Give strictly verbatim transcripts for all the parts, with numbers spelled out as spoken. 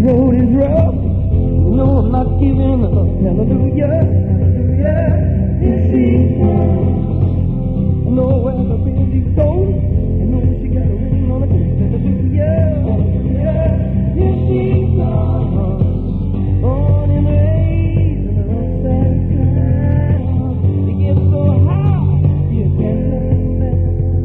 road is rough. No, I'm not giving up. Hallelujah, hallelujah. Here she comes. I know where the baby goes. I know she got a ring on her finger. Hallelujah, hallelujah. Here she comes. On in rays and upside down. It gets so high you can't look down.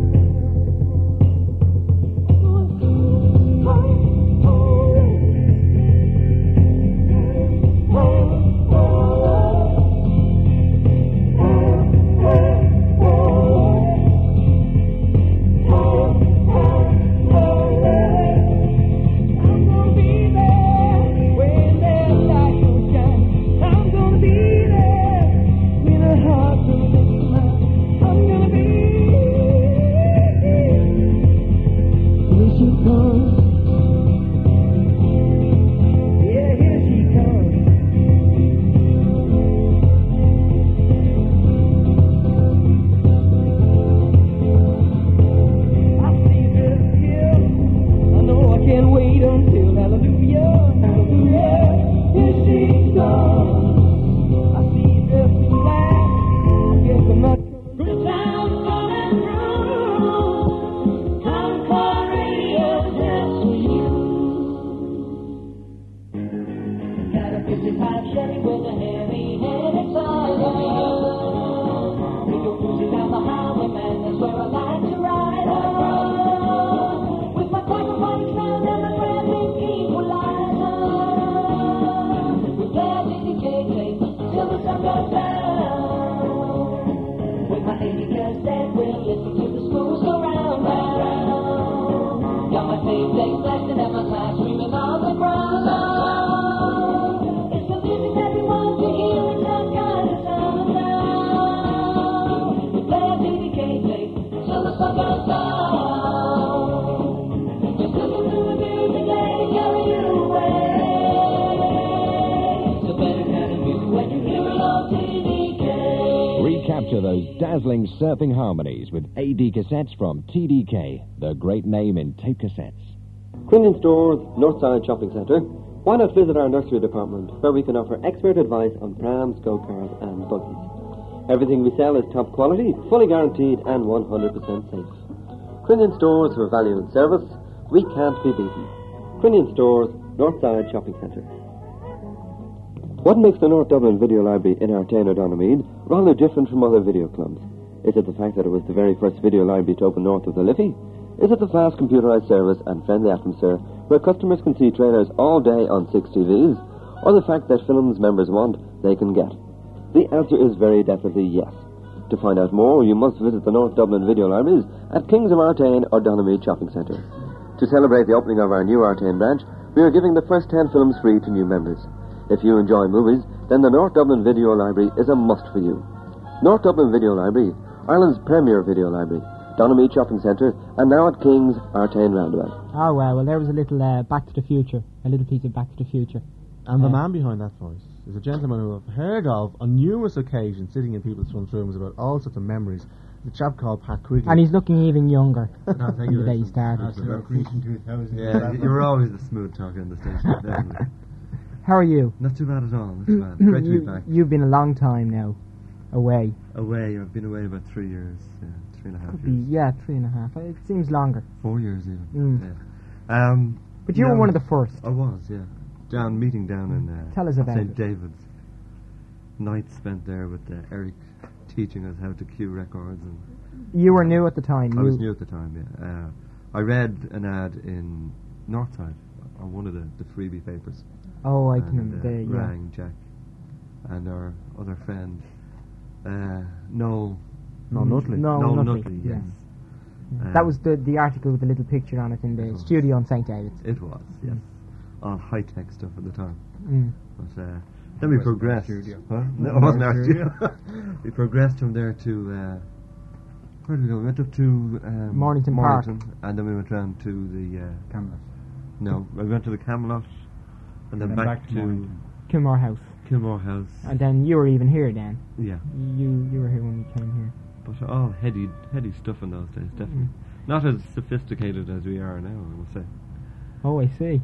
Those dazzling surfing harmonies with A D cassettes from T D K, the great name in tape cassettes. Quinlan Stores, Northside Shopping Centre. Why not visit our nursery department, where we can offer expert advice on prams, go-karts and buggies. Everything we sell is top quality, fully guaranteed and one hundred percent safe. Quinlan Stores for value and service. We can't be beaten. Quinlan Stores, Northside Shopping Centre. What makes the North Dublin Video Library in Artane or Donamead rather different from other video clubs? Is it the fact that it was the very first video library to open north of the Liffey? Is it the fast computerized service and friendly atmosphere where customers can see trailers all day on six T Vs? Or the fact that films members want, they can get? The answer is very definitely yes. To find out more, you must visit the North Dublin Video Libraries at Kings of Artane or Donamead Shopping Centre. To celebrate the opening of our new Artane branch, we are giving the first ten films free to new members. If you enjoy movies, then the North Dublin Video Library is a must for you. North Dublin Video Library, Ireland's premier video library, Donamead Shopping Centre, and now at King's Artane Roundabout. Oh, well, well, there was a little uh, Back to the Future, a little piece of Back to the Future. And uh, the man behind that voice is a gentleman who I've heard of on numerous occasions, sitting in people's front rooms about all sorts of memories. The chap called Pat Quigley. And he's looking even younger no, than the day he started. Yeah, you were always the smooth talker in the station, definitely. How are you? Not too bad at all, not too bad. Great to you, be back. You've been a long time now away. Away, I've been away about three years, yeah, three and a half Could years. Be, yeah, three and a half. It seems longer. Four years even. Mm. Yeah. Um, but you no, were one of the first. I was, yeah. Down, meeting down in uh, Tell us about Saint it. David's. Nights spent there with uh, Eric teaching us how to cue records. And you were new at the time. I you was new at the time, yeah. Uh, I read an ad in Northside on one of the, the freebie papers. Oh, I and, can remember. Uh, the, yeah. rang Jack and our other friend, uh, Noel. No, Nutley. No, Noel Nutley, Nutley, yeah. yes. Yeah. Uh, that was the the article with the little picture on it in the studio on Saint David's. It was, yes. Mm. All high-tech stuff at the time. Mm. But uh, then we progressed. Huh? No, it wasn't our studio. We progressed from there to... Uh, where did we go? We went up to... Um, Mornington Park. And then we went round to the... Uh, Camelot. No, we went to the Camelot. And then, and back, back to, to Kilmore House. Kilmore House. And then you were even here then. Yeah. You you were here when we came here. But all heady, heady stuff in those days, definitely. Mm. Not as sophisticated as we are now, I must say. Oh, I see.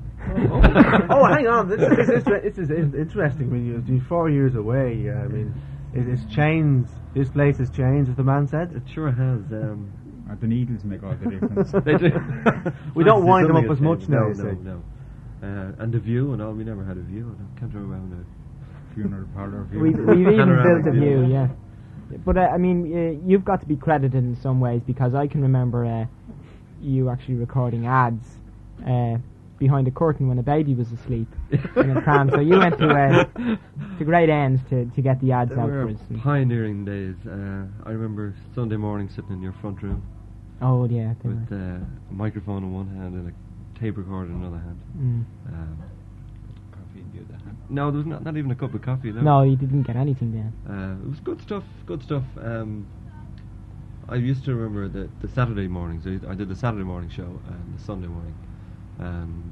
oh, hang on. This, this, is, this is in- interesting. When you do four years away, uh, I mean, it, it's changed. This place has changed, as the man said. It sure has. Um, Uh, the needles make all the difference. they do. We don't Honestly, wind them something up has as much changed. now, No, you no, say. no. Uh, and the view and all. We never had a view. I can't remember now. Funeral parlour. view. We, we've even Panoramic built a view. view, yeah. But uh, I mean, uh, you've got to be credited in some ways because I can remember uh, you actually recording ads uh, behind a curtain when a baby was asleep in a pram. So you went to uh, to great ends to, to get the ads They out were for us. And- pioneering days. Uh, I remember Sunday morning sitting in your front room oh yeah, they with were. uh, a microphone in one hand and a tape recorder in another hand. Mm. Um, Coffee in the other hand. no, there was not, not even a cup of coffee. No, No, you didn't get anything then. Uh, it was good stuff. Good stuff. Um, I used to remember the the Saturday mornings. I, I did the Saturday morning show and the Sunday morning, and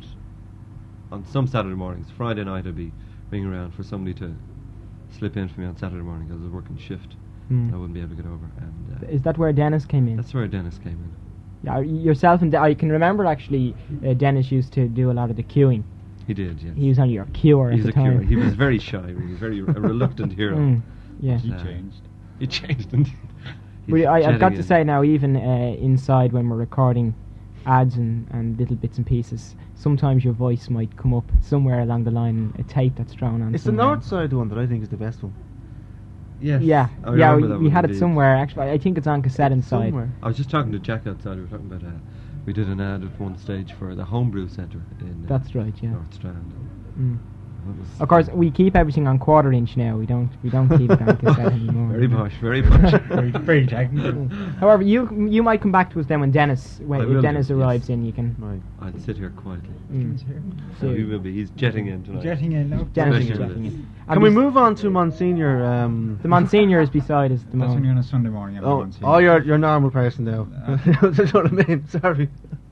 on some Saturday mornings, Friday night, I'd be ringing around for somebody to slip in for me on Saturday morning because I was working shift. Mm. I wouldn't be able to get over, and uh, Is that where Dennis came in? that's where Dennis came in. Yeah, yourself and De- I can remember actually uh, Dennis used to do a lot of the queuing. He did, yes. He was on your queuer He's at a the time. cure. He was very shy. He was very a reluctant hero. Mm, yeah. He Uh, changed. He changed, indeed. He's But I, I've jetting got to in. say now, even uh, inside when we're recording ads and, and little bits and pieces, sometimes your voice might come up somewhere along the line, a tape that's thrown on. It's the somewhere. north side one that I think is the best one. Yes. Yeah, I yeah, remember we, that we one had it indeed. somewhere. Actually, I think it's on cassette inside. Somewhere. I was just talking to Jack outside. We were talking about uh, we did an ad at one stage for the Homebrew Centre in uh, That's right, yeah. North Strand. Mm. That was Of course, we keep everything on quarter inch now. We don't we don't keep it on cassette anymore. very posh, very posh. very, very technical. However, you you might come back to us then when Dennis when I if will Dennis do, yes. arrives in. You can. Right. I'd sit here quietly. Mm. So So- he will be. He's jetting in tonight. Jetting in now. Dennis is Especially with checking this. in. Can And we bes- move on to Monsignor? Um, The Monsignor is beside us at the That's when moment. you're on a Sunday morning. oh, everyone's oh, here. you're you're a normal person now. Uh. That's what I mean. Sorry.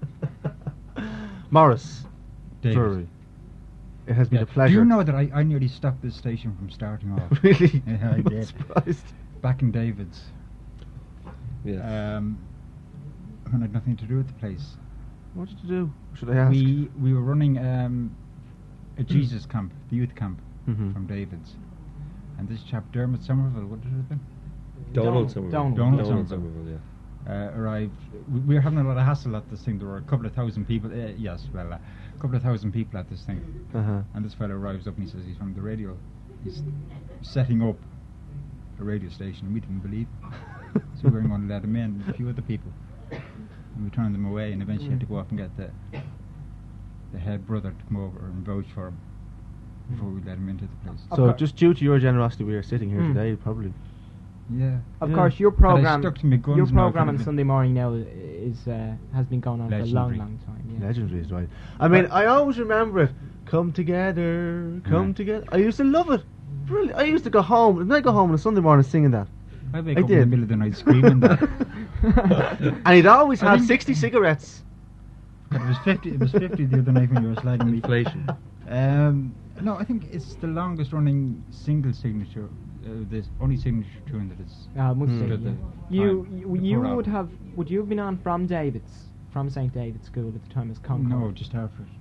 Morris David. Drury. It has been Yeah. a pleasure. Do you know that I, I nearly stopped this station from starting off? Really? Yeah, I I'm did. surprised. Back in David's. Yes. Um, when I had nothing to do with the place. What did you do? Should I ask? We we were running um, a Jesus camp, the youth camp Mhm. from David's. And this chap, Dermot Somerville, what did it have been? Donald Donald- Somerville. Donald. Donald Donald Somerville. Somerville, yeah. Uh, arrived. We, we were having a lot of hassle at this thing. There were a couple of thousand people. Uh, yes, well, uh, a couple of thousand people at this thing. Uh-huh. And this fellow arrives up and he says he's from the radio. He's setting up a radio station. And we didn't believe it. So we were going to let him in, a few other people. And we turned them away and eventually had to go up and get the the head brother to come over and vouch for him before we let him into the place. Of So cour- just due to your generosity, we are sitting here Mm. today, probably. Yeah. Of Yeah. course, your But I program, stuck to my guns your now, program on couldn't I? Sunday morning now is uh, has been going on for a long, Legendary. long time. Yeah. Legendary is right. I mean, But- I always remember it. Come together, come Yeah. together. I used to love it. Brilliant. I used to go home. Didn't I go home on a Sunday morning singing that? I wake I up in the did. middle of the night screaming that. And he'd always I have think- sixty cigarettes. But it was fifty. It was fifty the other night when you were slagging me. Inflation. Um, no, I think it's the longest running single signature. Uh, this only signature tune that is. Uh, I must Mm. say, Good, yeah. the- You time, you, the you poor would album. have would you have been on from David's from Saint David's School at the time as Concord? No, just after it.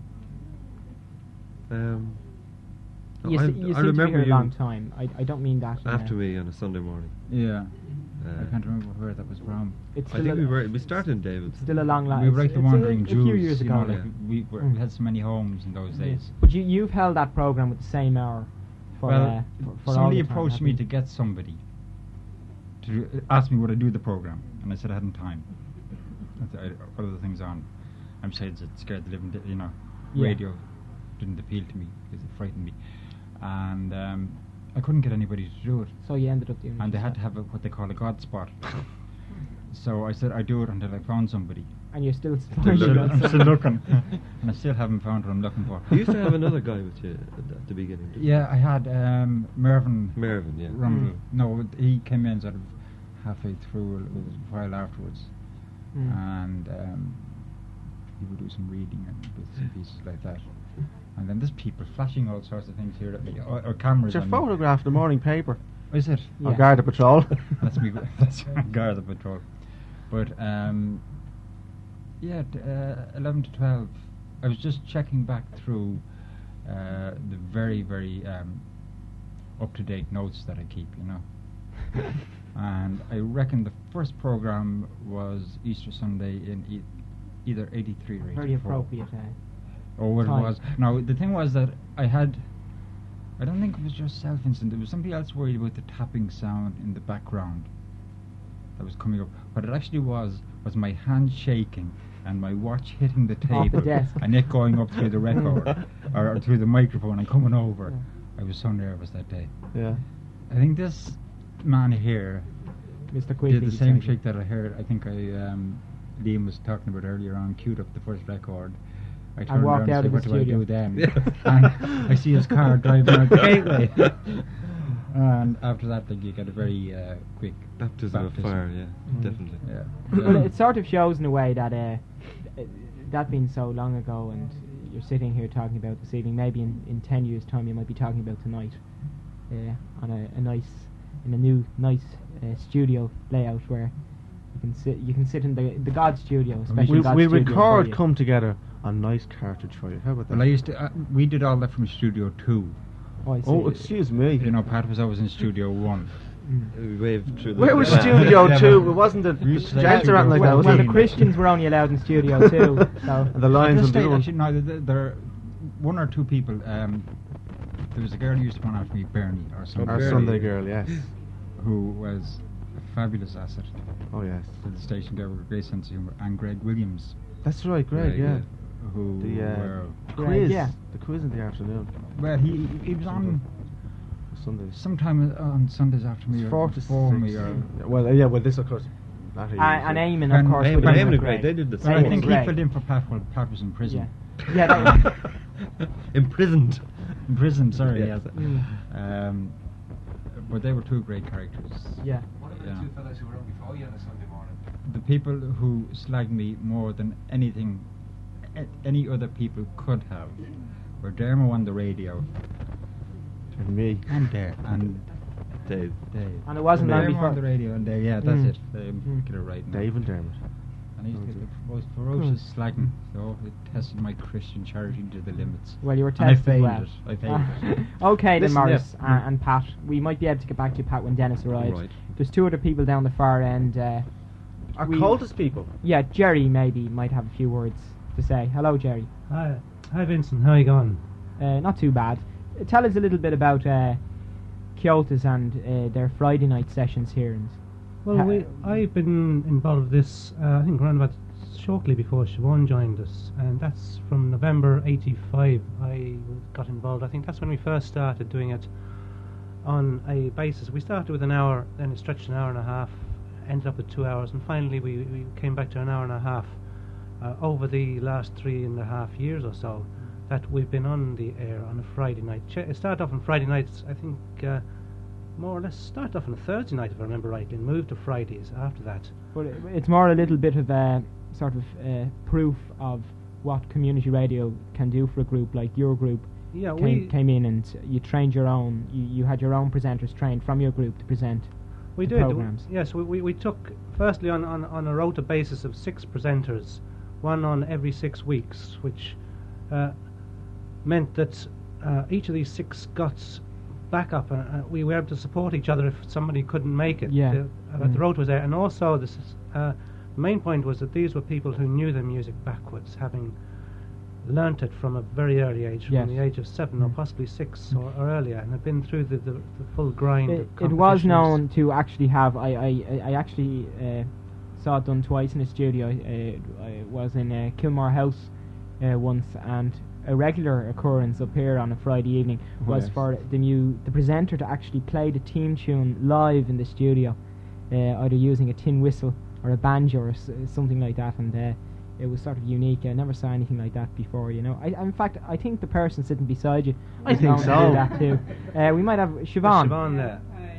Um, You, I, se- you I seem to be remember here a you long time. I, I don't mean that. in after a- me on a Sunday morning. Yeah. Uh, I can't remember where that was from. It's I still think a, we were. We started in David's. still a long line. we were like the Wandering a, Jews. a few years you ago. know, like Yeah. we, were, Mm. we had so many homes in those Yeah. days. But you you've held that program with the same hour. For, well, uh, for, for all somebody the time, approached haven't me you? to get somebody to uh, ask me would I do the program, and I said I hadn't time. I th- I had other things on. And besides, it scared the living, di- you know, Yeah. radio didn't appeal to me because it frightened me, and um, I couldn't get anybody to do it. So you ended up doing. it And they had to yourself. have a, what they call a God spot. So I said I'd do it until I found somebody. And you're still. Still looking. I'm still looking, and I still haven't found what I'm looking for. You used to have another guy with you at the, at the beginning. didn't you? Yeah, I had um, Mervyn Mervyn, yeah. Rumble. Mm. No, he came in sort of halfway through, it was a while afterwards, Mm. and um, he would do some reading and bits and pieces like that. And then there's people flashing all sorts of things here at me, or, or cameras. It's your on me. photograph in the morning paper. Is it? Yeah. Or Garda Patrol. That's me. That's Garda Patrol. But um, yeah, t- uh, eleven to twelve I was just checking back through uh, the very, very um, up-to-date notes that I keep, you know. And I reckon the first program was Easter Sunday in e- either eighty-three or eighty-four. Very appropriate. Uh, Or what it time. was. Now, the thing was that I had, I don't think it was just self-instant, there was somebody else worried about the tapping sound in the background that was coming up. What it actually was, was my hand shaking and my watch hitting the Off the table desk. and it going up through the record, or, or through the microphone and coming over. Yeah. I was so nervous that day. Yeah. I think this man here Mister Quigley. did the same decided. trick that I heard, I think I, um, Liam was talking about earlier on, queued up the first record. I turned walked around out and of said, the what do I studio. do then? And I see his car driving out the gateway. And after that, like, you get a very uh, quick Baptism, of fire, yeah, Mm. definitely. Yeah. Well, it sort of shows in a way that uh, uh, that being so long ago, and you're sitting here talking about this evening. Maybe in, in ten years' time, you might be talking about tonight uh, on a, a nice, in a new nice uh, studio layout where you can sit. You can sit in the the God studio, especially We, God we studio record for you. Come Together on nice cartridge for you. How about that? Well, I used to, uh, we did all that from Studio two. Oh, I see. Oh, excuse me. You know, Pat was always in Studio one. Mm. We waved through the Where was Yeah. Studio Yeah, two? but- It wasn't the We used to say gents or anything like Studio that, Well, was well, it? the Christians were only allowed in Studio too. So And the lines At on this the stage, other one. actually, no, there, there are one or two people. Um, there was a girl who used to run after me, Bernie, or something. Our Bernie, Sunday girl, yes. who was a fabulous asset Oh, yes. to the station there with a great sense of humour, and Greg Williams, That's right, Greg, Greg, yeah. who The uh, were, Greg, quiz. yeah. The quiz in the afternoon. well, he he was on Sundays. sometime on Sundays after me, It's or four to before six. me, or Yeah, well, uh, yeah, well, this, of course. Not Uh, and Eamon, of And course, Eamon- would have Eamon been and Greg, they did the Well, same. I Eamon think he Greg. filled in for Pat while Pat was in prison. Yeah. Yeah, that, Imprisoned. In prison, sorry, Yeah. yes. Mm. Um, but they were two great characters. yeah. What about Yeah. the two fellas who were on before you on a Sunday morning? The people who slagged me more than anything, a- any other people could have, were Dermo on the radio, And me. and Dare, and Dave. Dave. And it wasn't long Dermo before. on the radio, and Dave, yeah, that's Mm. it. They Mm. get it right now. Dave and Dermot. And I used to get the most ferocious slagging, so it tested my Christian charity to the limits. Well, you were And I tested failed well. it. I failed it. Okay, then, Listen, Morris yeah. uh, and Pat. We might be able to get back to you, Pat, when Dennis arrives. Right. There's two other people down the far end. Uh, Our we- coldest people. yeah, Jerry maybe might have a few words to say. Hello, Jerry. Hi, hi Vincent. How are you going? Uh, not too bad. Uh, tell us a little bit about uh, Kyoto's and uh, their Friday night sessions here. And Well, Ha- we, I've been involved with this. Uh, I think around about shortly before Siobhan joined us, and that's from November eighty-five. I got involved. I think that's when we first started doing it on a basis. We started with an hour, then it stretched an hour and a half, ended up with two hours, and finally we, we came back to an hour and a half. Uh, over the last three and a half years or so, that we've been on the air on a Friday night. Ch- it started off on Friday nights, I think, uh, more or less started off on a Thursday night, if I remember rightly, and moved to Fridays after that. but it- it's more a little bit of a sort of uh, proof of what community radio can do for a group like your group. Yeah, came, we came in and you trained your own. You, you had your own presenters trained from your group to present. we the did. programs. Yes, we, we, we took firstly on, on, on a rota basis of six presenters, one on every six weeks, which uh, meant that uh, each of these six got backup, and uh, we were able to support each other if somebody couldn't make it. Yeah. The, uh, Mm. the rota was there, and also this is, uh, the main point was that these were people who knew their music backwards, having learnt it from a very early age, from Yes. the age of seven or Mm. possibly six or, or earlier, and had been through the, the, the full grind It, of it was competitions. known to actually have. I I, I actually uh, saw it done twice in a studio. Uh, I was in uh, Kilmore House uh, once, and a regular occurrence up here on a Friday evening Oh, was yes. for the mu- the presenter to actually play the theme tune live in the studio, uh, either using a tin whistle or a banjo or s- something like that, and. Uh, It was sort of unique. I never saw anything like that before, you know. I, in fact, I think the person sitting beside you I was think known to so. do that too. Uh, we might have Siobhan. Siobhan there.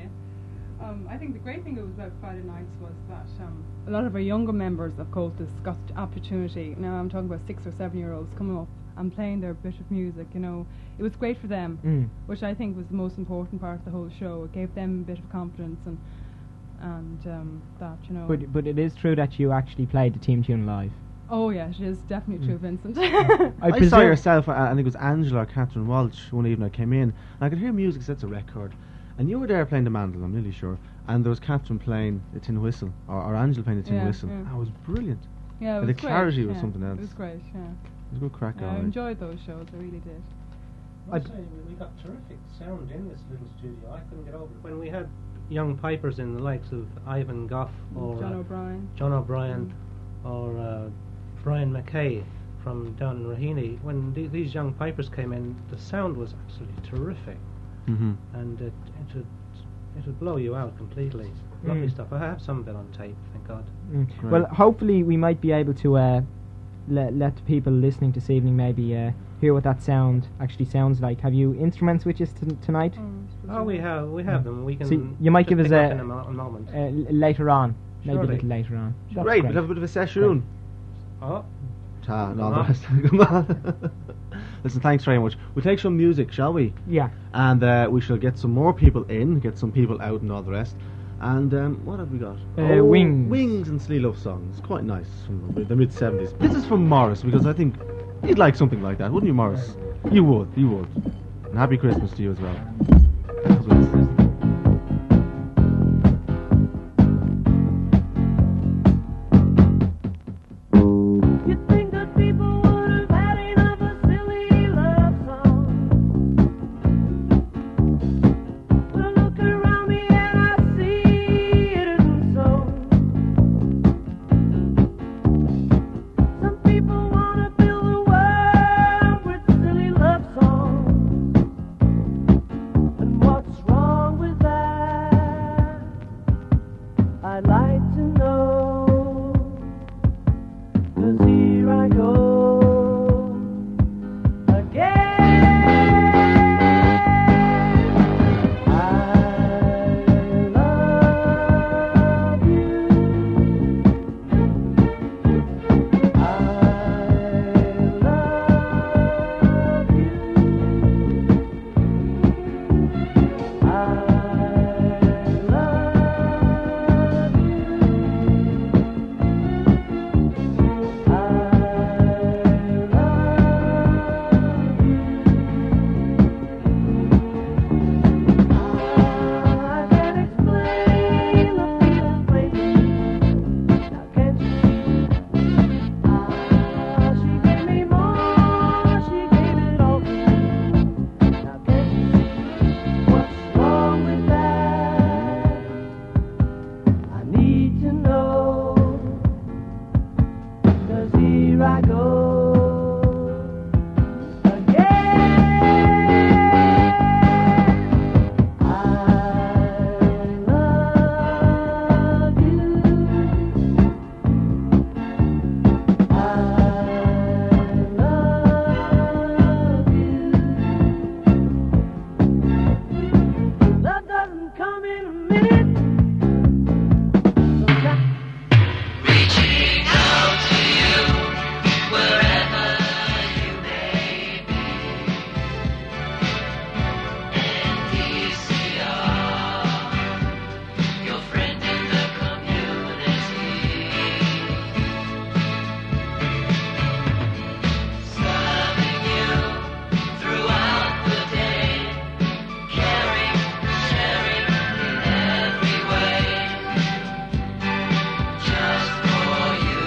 Uh, um, I think the great thing about Friday nights was that um, a lot of our younger members of Cultus got the opportunity. Now I'm talking about six or seven year olds coming up and playing their bit of music. You know, it was great for them, Mm. which I think was the most important part of the whole show. It gave them a bit of confidence and and um, that you know. But but it is true that you actually played the team tune live. Oh yeah, she is definitely true, Vincent. I, I, saw presume- yourself, uh, I think it was Angela or Catherine Walsh, one evening I came in, and I could hear music, so it's a record, and you were there playing the mandolin, I'm nearly sure, and there was Catherine playing the tin whistle, or, or Angela playing the tin Yeah, whistle. yeah. That was brilliant. Yeah, it But was the great, clarity was yeah. something else. It was great, yeah. It was a good crack, Yeah, all I right. enjoyed those shows, I really did. I'd say we, we got terrific sound in this little studio. I couldn't get over it. When we had young pipers in the likes of Ivan Goff or John uh, O'Brien. John O'Brien or uh, Brian McKay from down in Raheny, when th- these young pipers came in, the sound was absolutely terrific, Mm-hmm. and it it would it would blow you out completely. Lovely Mm. stuff. I have some of it on tape, thank God. Mm. Right. Well, hopefully we might be able to uh, let let the people listening this evening maybe uh, hear what that sound actually sounds like. Have you instruments with us t- tonight? Oh, we have we have them. We can. So you might give pick us up a, in a, mo- a moment. uh, l- later on, maybe Surely. a little later on. That's Great, great. we'll have a bit of a session. Oh, Ta, and all Come the on. rest. Come on. Listen, thanks very much. We'll take some music, shall we? Yeah. And uh, we shall get some more people in, get some people out and all the rest. And um, what have we got? Uh, Wings. Wings and Slee Love Songs. Quite nice from the mid seventies. This is from Morris, because I think you'd like something like that, wouldn't you, Morris? You would, you would. And happy Christmas to you as well. That's what it says. You'd think that people would have had enough of silly love songs. But I look around me and I see it isn't so. Some people wanna fill the world with silly love songs. And what's wrong with that? I'd like to know. 'Cause here I go again. I love you. I love you. I love I can't explain the feeling plainly. Now can't you? Ah, she gave me more, she gave it all to me. Now can't you? What's wrong with that? I need to know. 'Cause here I go again. I love you. I love you. Love doesn't come in a minute. Sometimes Reaching out to you wherever you may be. N D C R, your friend in the community. Serving you throughout the day. Caring, sharing in every way. Just for you.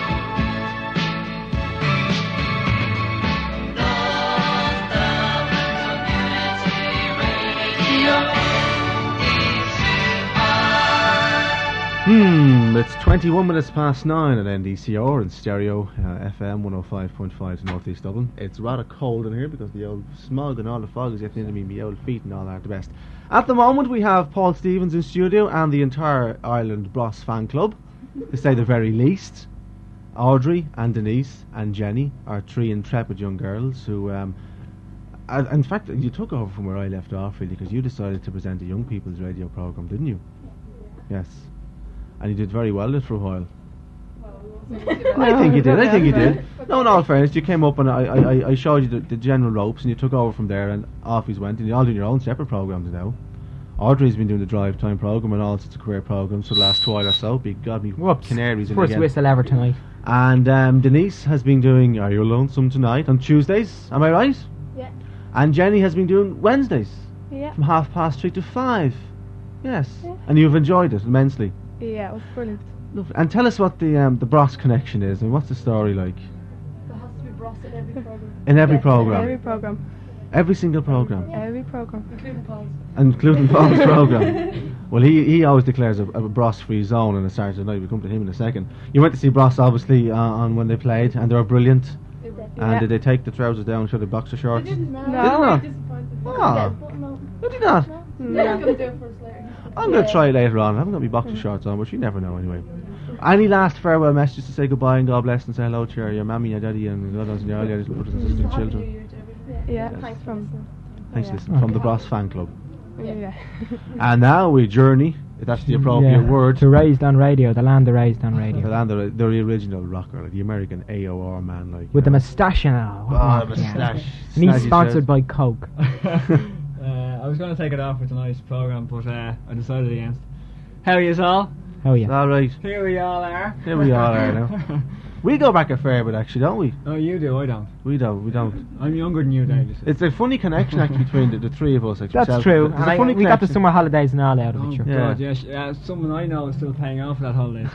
North Dublin Community Radio, N D C R. Hmm, it's twenty-one minutes past nine at N D C R in stereo, uh, F M one oh five point five to North East Dublin. It's rather cold in here because the old smog and all the fog is getting into me, my old feet and all that the best. At the moment we have Paul Stevens in studio and the entire Ireland Bros fan club, to say the very least. Audrey and Denise and Jenny are three intrepid young girls who, um, uh, in fact, you took over from where I left off really, because you decided to present a young people's radio programme, didn't you? Yes. And you did very well at it for a while. I think you did, I think you did. No, in all fairness, you came up and I, I, I showed you the, the general ropes and you took over from there and off you went, and you're all doing your own separate programmes now. Audrey's been doing the drive time programme and all sorts of career programmes for the last while or so. Be God, me Whoops. canaries in First again. whistle ever tonight. And um, Denise has been doing Are You Lonesome Tonight on Tuesdays, am I right? Yeah. And Jenny has been doing Wednesdays Yeah. from half past three to five. Yes. Yeah. And you've enjoyed it immensely. Yeah, it was brilliant. Lovely. And tell us what the um, the Bros connection is and what's the story like? There has to be Bros in every program. In every programme? Every program. Every single programme? Every program. Including Paul's. Including Paul's programme. Well, he he always declares a, a Bros-free zone on a Saturday night. We'll come to him in a second. You went to see Bros, obviously, uh, on when they played, and they were brilliant. And Yeah. did they take the trousers down and show the boxer shorts? Did No. they not? Disappointed. Ah. Did he not? No. They're not going to do it for us later. I'm going to try it later on. I haven't got my boxer shorts on, but you never know anyway. Any last farewell messages to say goodbye and God bless and say hello to your, your mammy, your daddy, and God knows, and your your little brothers and sisters and children? Yeah, Yes. thanks from. Thanks, Yeah. listen, from the Bros fan club. Yeah. And now we journey, if that's the appropriate Yeah, word, to Raised on Radio, the land of Raised on the Radio. land of the, the original rocker, like the American A O R man, like With the you know. moustache and all. Oh, what the yeah. moustache. And he's Snazzy sponsored shirt. by Coke. Uh, I was going to take it off with tonight's programme, but uh, I decided against. How are you all? Oh yeah. All right. Here we all are. Here we all are now. We go back a fair bit, actually, don't we? Oh, you do, I don't. We don't. We don't. I'm younger than you, Dave. It's a funny connection actually between the, the three of us. Actually. That's So, true. there's And a I, funny we got the connection. summer holidays and all out of Oh, it, sure. God, yes. Yeah, someone I know is still paying off for that holiday.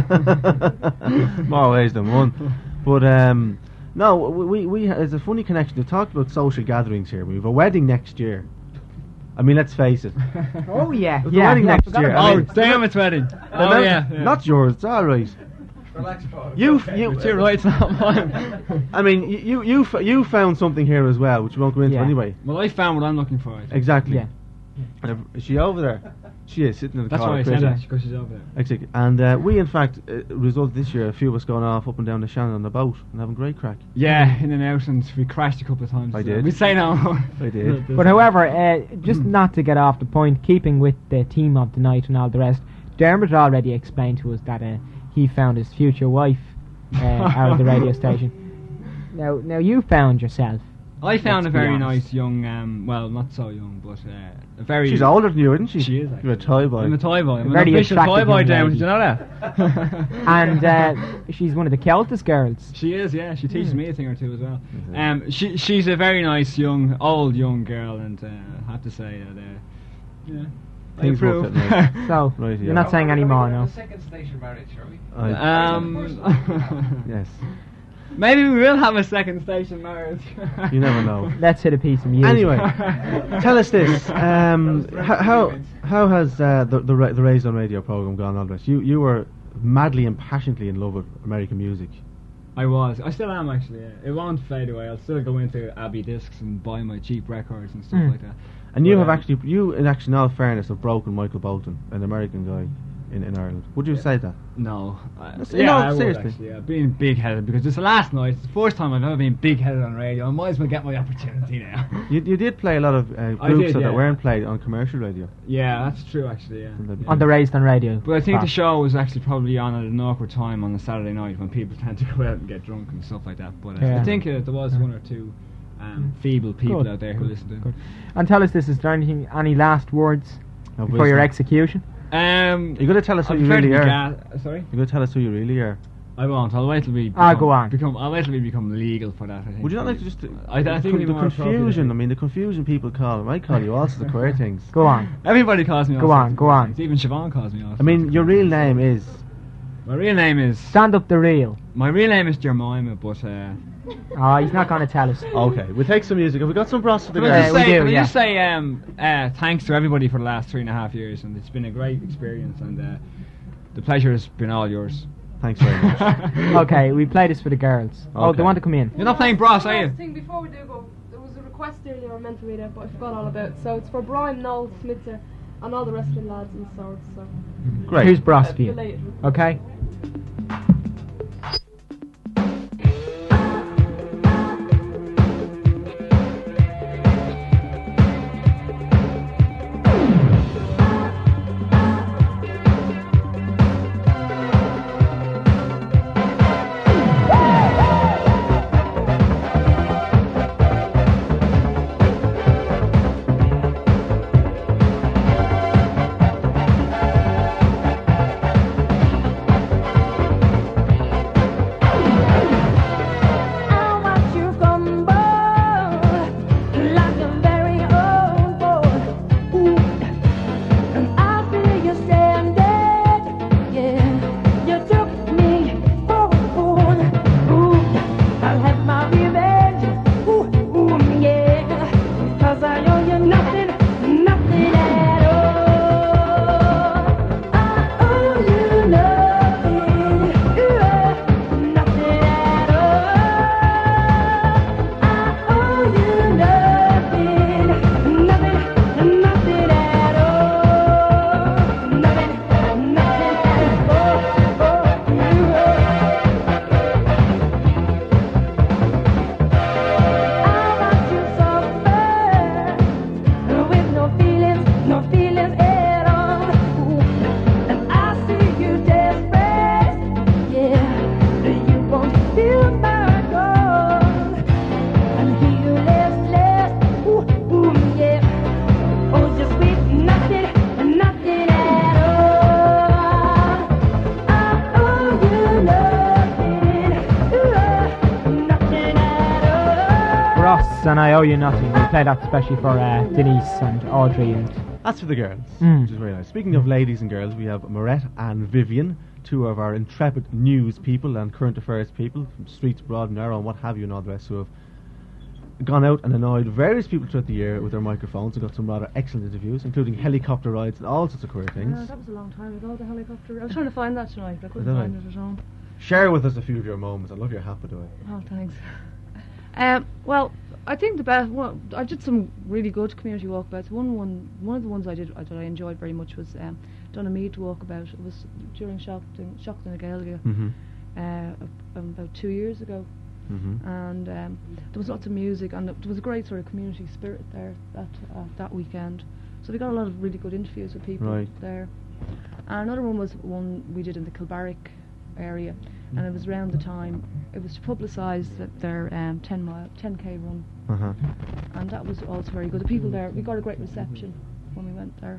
So. More ways than one. But um, no, we we, we ha- there's a funny connection. They talked about social gatherings here. We have a wedding next year. I mean, let's face it. Oh yeah. There's a yeah, wedding yeah, I next forgot year. about I Oh, mean, damn, it's wedding. the Oh, amount- yeah. yeah. Not yours. It's all right. Relax, Paul. You f- you. It's your right, it's not mine. I mean, y- you you f- you found something here as well, which we won't go into Yeah. anyway. Well, I found what I'm looking for. I think. Exactly. Yeah. Uh, Is she over there? She is sitting in the That's car. why I crazy. said that, because she's over there. Exactly. And uh, we, in fact, uh, resulted this year, a few of us going off up and down the Shannon on the boat and having great crack. Yeah, in and out, and we crashed a couple of times. I so did. We say no more. I did. But however, uh, just not to get off the point, keeping with the theme of the night and all the rest, Dermot already explained to us that uh, he found his future wife uh, out of the radio station. Now, now you found yourself. I found Let's a be very honest. nice young, um, well, not so young, but uh, a very. She's older than you, isn't she? She is. You're a toy boy. I'm a toy boy. I'm A an very official toy attractive boy young down. lady. Did you know that? And uh, she's one of the Celtus girls. She is, yeah. She teaches Hmm. me a thing or two as well. Um, she she's a very nice young, old young girl, and uh, I have to say that, uh, yeah, I Things work approve. out nice. So, Right, yeah. you're not saying any more, no? The second station marriage, shall we? I- um, yes. maybe we will have a second station marriage. You never know. Let's hit a piece of music. Anyway, tell us this. Um, h- how how has uh, the the, ra- the Raised on Radio program gone on? This you you were madly and passionately in love with American music. I was. I still am actually. Yeah. It won't fade away. I'll still go into Abbey Discs and buy my cheap records and stuff Mm. like that. And you But, have uh, actually you in actually, in all fairness, have broken Michael Bolton, an American guy in, in Ireland. Would you say that? No. I, That's- yeah, no, I would seriously. actually. Yeah, being big-headed because it's the last night. It's the first time I've ever been big-headed on radio. I might as well get my opportunity now. You you did play a lot of uh, I groups did, that yeah. weren't played on commercial radio. Yeah, that's true actually. Yeah. On the Raised on Radio. But I think the part. show was actually probably on at an awkward time on a Saturday night when people tend to go out and get drunk and stuff like that. But uh, Yeah. I think uh, there was one or two um, feeble people Good, out there who good, listened to. good. And tell us this: is there anything, any last words Of before your wisdom. execution? Um, You're going to tell us who I'm you fairly really are. ga- sorry. You're going to tell us who you really are. I won't. I'll wait till we. Ah, become- go on. Become. I'll wait till we become legal for that. I think. Would you not like to just? I, I the, think con- it'd be the more appropriate. confusion. I mean, the confusion people call him. I call you all sorts of queer things. Go on. Everybody calls me. all Go sorts on, of go on. things. Even Siobhan calls me. All I mean, your real name is. My real name is. Stand up the real. My real name is Jemima, but. Uh, Oh, he's not going to tell us. Okay, we'll take some music. Have we got some bros for the Can I girls? just we say, do, can I yeah. just say um, uh, thanks to everybody for the last three and a half years, and it's been a great experience, and uh, the pleasure has been all yours. Thanks very much. Okay, we play this for the girls. Oh, Okay. they want to come in. You're not playing brass, are you? Last thing before we do go, there was a request earlier I meant to read out, but I forgot all about it. So it's for Brian, Noel, Smitzer, and all the rest of the lads and swords. So Great. Here's Bros for you. Related. Okay? Thank Owe You Nothing. We play that especially for uh, Denise and Audrey. And That's for the girls, Mm. which is very nice. Speaking of ladies and girls, we have Moret and Vivian, two of our intrepid news people and current affairs people from Streets, Broad and Narrow and what have you and all the rest, who have gone out and annoyed various people throughout the year with their microphones and got some rather excellent interviews, including helicopter rides and all sorts of queer things. Uh, that was a long time ago, the helicopter. I was trying to find that tonight, but I couldn't Is that find right? it at home. Share with us a few of your moments. I love your hat, by the way. Oh, thanks. Um, well, I think the best. Well, I did some really good community walkabouts. One, one, one of the ones I did uh, that I enjoyed very much was um, Donamead walkabout. It was during Shockton, Shockton and Gaeilge, Mhm. uh, um, about two years ago. Mhm. And um, there was lots of music, and there was a great sort of community spirit there that uh, that weekend. So we got a lot of really good interviews with people Right. there. And another one was one we did in the Kilbarrack area, and it was around the time it was to publicise that their um, ten mile, ten k run, Uh-huh. and that was also very good. The people there, we got a great reception when we went there.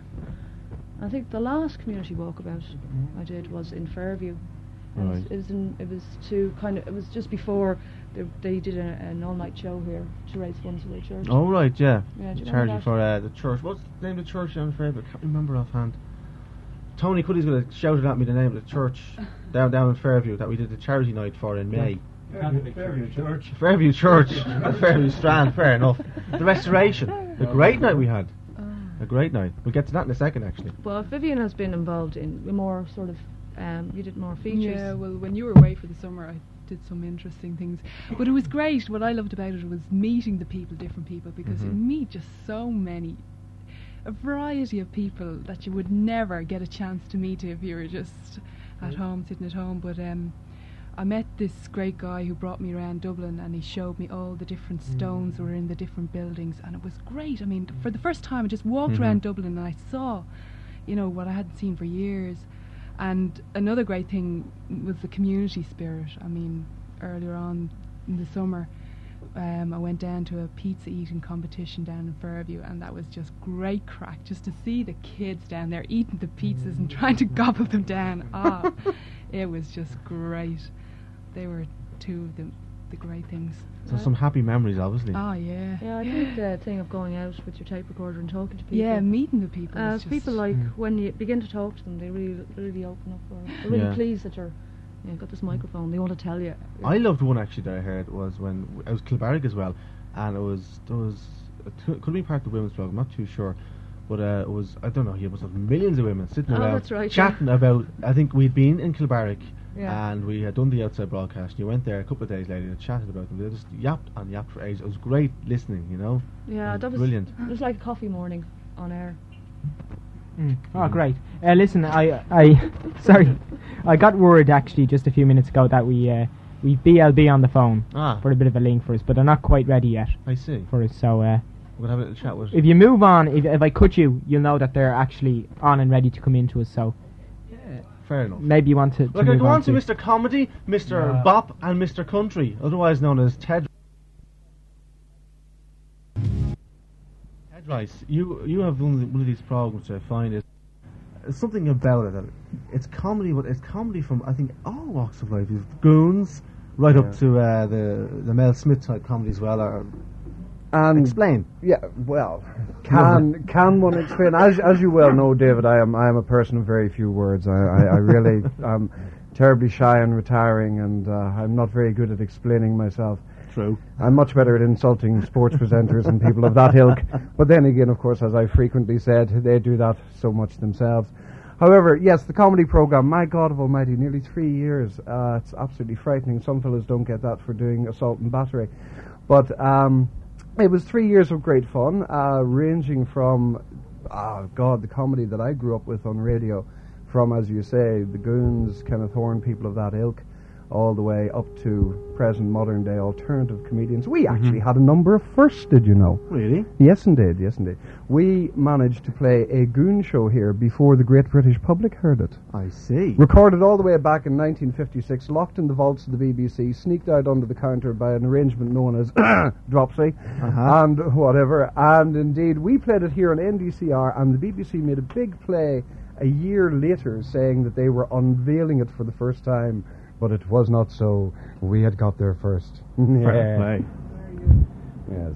I think the last community walkabout I did was in Fairview. And Right. It was, it was in, it was to kind of it was just before they, they did a, an all-night show here to raise funds for the church. Oh, right, yeah. Yeah, do you remember Charity that? for uh, the church. What's the name of the church down in Fairview? I can't remember offhand. Tony Cuddy's going to shout it at me, the name of the church down down in Fairview that we did the charity night for in May. Fairview Church. Fairview Church, the Fairview Strand, fair enough. The Restoration, a great night we had. A great night. We'll get to that in a second, actually. Well, Vivian has been involved in more sort of. Um, you did more features. Yeah, well, when you were away for the summer, I did some interesting things. But it was great. What I loved about it was meeting the people, different people, because you Mhm. meet just so many, a variety of people that you would never get a chance to meet if you were just at home, sitting at home. But um, I met this great guy who brought me around Dublin, and he showed me all the different stones that were in the different buildings, and it was great. I mean, for the first time, I just walked Mhm. around Dublin and I saw, you know, what I hadn't seen for years. And another great thing was the community spirit. I mean, earlier on in the summer, um, I went down to a pizza eating competition down in Fairview, and that was just great crack, just to see the kids down there eating the pizzas and trying to gobble them down. Ah, it was just great. They were two of the, the great things. So some happy memories, obviously. Ah, yeah. Yeah, I think the thing of going out with your tape recorder and talking to people. Yeah, meeting the people. Uh, is just people like Mm. when you begin to talk to them, they really, really open up. Or they're really Yeah. pleased that you're, you know, got this microphone. They want to tell you. I loved one actually that I heard was when w- I was Kilbarrack as well, and it was there was it could have been part of the women's blog. I'm not too sure, but uh, it was I don't know. You must have millions of women sitting Oh, around that's right, chatting about. I think we'd been in Kilbarrack. Yeah. And we had done the outside broadcast. And you went there a couple of days later and chatted about them. They just yapped and yapped for ages. It was great listening, you know. Yeah, And that was brilliant. It was like a coffee morning on air. Mm. Oh, great. Uh, listen, I, I, sorry, I got word actually just a few minutes ago that we, uh, we B L B on the phone Ah. for a bit of a link for us, but they're not quite ready yet. I see. For us, so uh, We'll have a little chat with. if you move on, if if I cut you, you'll know that they're actually on and ready to come into us. So Fair enough. maybe you want to. to We're going move to go on to to Mister Comedy, Mister Yeah. Bop, and Mister Country, otherwise known as Ted. Ted Rice, you you have one of, the, one of these programs which I find is uh, something about it. That it's comedy, but it's comedy from I think all walks of life. It's Goons, right Yeah. up to uh, the the Mel Smith type comedy as well. Or, And explain. Yeah, well, can can one explain? As as you well know, David, I am I am a person of very few words. I I, I really am terribly shy and retiring, and uh, I'm not very good at explaining myself. True. I'm much better at insulting sports presenters and people of that ilk. But then again, of course, as I frequently said, they do that so much themselves. However, yes, the comedy program, my God of almighty, nearly three years. Uh, it's absolutely frightening. Some fellas don't get that for doing assault and battery. But um, it was three years of great fun, uh, ranging from, oh God, the comedy that I grew up with on radio, from, as you say, the Goons, Kenneth Horne, people of that ilk, all the way up to present modern day alternative comedians. We actually had a number of firsts, did you know? Really? Yes, indeed, yes, indeed. We managed to play a Goon show here before the great British public heard it. I see. Recorded all the way back in nineteen fifty-six, locked in the vaults of the B B C, sneaked out under the counter by an arrangement known as Dropsy, Uh-huh. and whatever. And indeed, we played it here on N D C R, and the B B C made a big play a year later saying that they were unveiling it for the first time, but it was not so. We had got there first. Fair Yeah. play. Yes.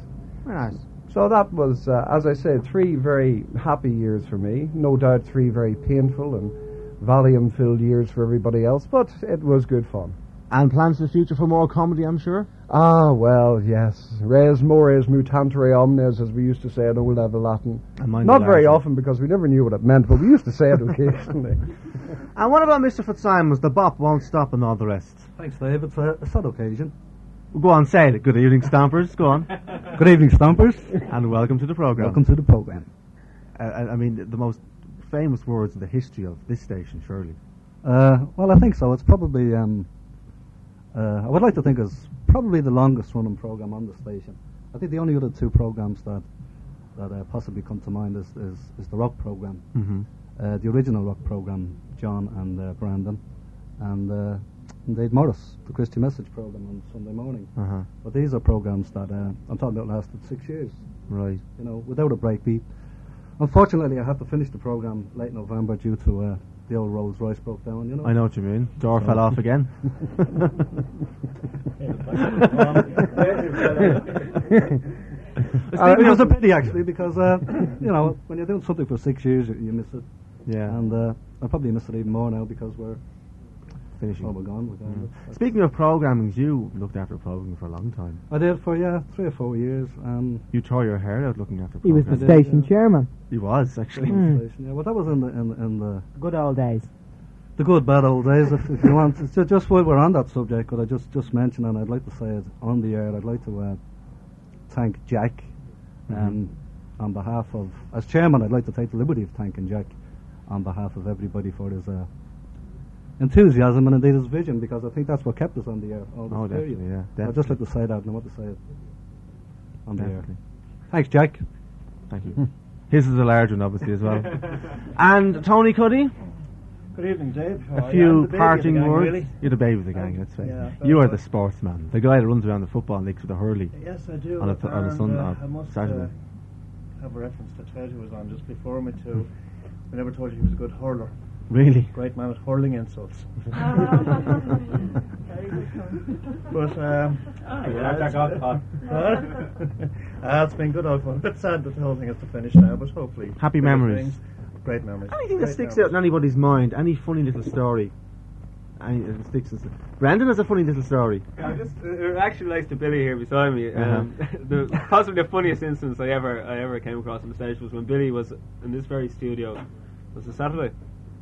Nice. So that was, uh, as I said, three very happy years for me. No doubt three very painful and Valium-filled years for everybody else, but it was good fun. And plans for the future for more comedy, I'm sure? Ah, well, yes. Res mores mutantare omnes, as we used to say in Old Level Latin. Not very often, because we never knew what it meant, but we used to say it occasionally. And what about Mister Fitzsimons? The bop won't stop and all the rest. Thanks, Dave. It's a, a sad occasion. Go on, say it. Good evening, Stompers. Go on. Good evening, Stompers. And welcome to the programme. Welcome to the programme. Uh, I, I mean, the most famous words in the history of this station, surely. Uh, well, I think so. It's probably, um, uh, I would like to think it's probably the longest running programme on the station. I think the only other two programmes that that uh, possibly come to mind is, is, is the rock programme. Mm-hmm. Uh, the original rock programme, John and uh, Brandon, and uh, Dave Morris, the Christian Message programme on Sunday morning. Uh-huh. But these are programmes that uh, I'm talking about lasted six years. Right. You know, without a break. We, unfortunately, I had to finish the programme late November due to uh, the old Rolls Royce broke down. You know. I know what you mean. Door So- fell off again. Uh, it was a pity actually because uh, you know when you're doing something for six years you, you miss it. Yeah. And uh, I probably miss it even more now because we're Finishing. Oh, we're gone. We're gone. Mm. Speaking of programming, you looked after programming for a long time. I did for yeah three or four years. Um, You tore your hair out looking after He was programming. the station chairman. He was, actually. Hmm. station, yeah, well, that was in the in, in the Good old days. the good bad old days, if, if you want. It's ju- just while we're on that subject, could I just just mention, and I'd like to say it on the air. I'd like to uh, thank Jack, um, on behalf of as chairman. I'd like to take the liberty of thanking Jack on behalf of everybody for his uh, enthusiasm and indeed his vision, because I think that's what kept us on the air all this Oh, period. definitely, yeah, I'd just like to say that, and I want to say it on the Definitely. air. Thanks, Jack. Thank you. His is a large one, obviously, as well. And Tony Cuddy? Good evening, Dave. How A are you? few I'm the baby of the parting gang, words. really. You're the baby of the gang, that's right. Yeah, you are but- the sportsman, the guy that runs around the football leagues with a hurley. Yes, I do. On a, th- on a and, Sunday, uh, on I must Saturday. uh, have a reference to Ted, who was on just before me, too. I never told you he was a good hurler. Really? Great man at hurling insults. But, um, Ah, yeah, yeah, that got caught. uh, it's been good old fun. A bit sad that the whole thing has to finish now, but hopefully. Happy bigger memories. things. Great memories. Anything that Great sticks memories. out in anybody's mind, any funny little story. Any, that sticks in- Brandon has a funny little story. I just uh, actually likes to Billy here beside me. Um, the possibly the funniest instance I ever I ever came across on the stage was when Billy was in this very studio. Was it Saturday?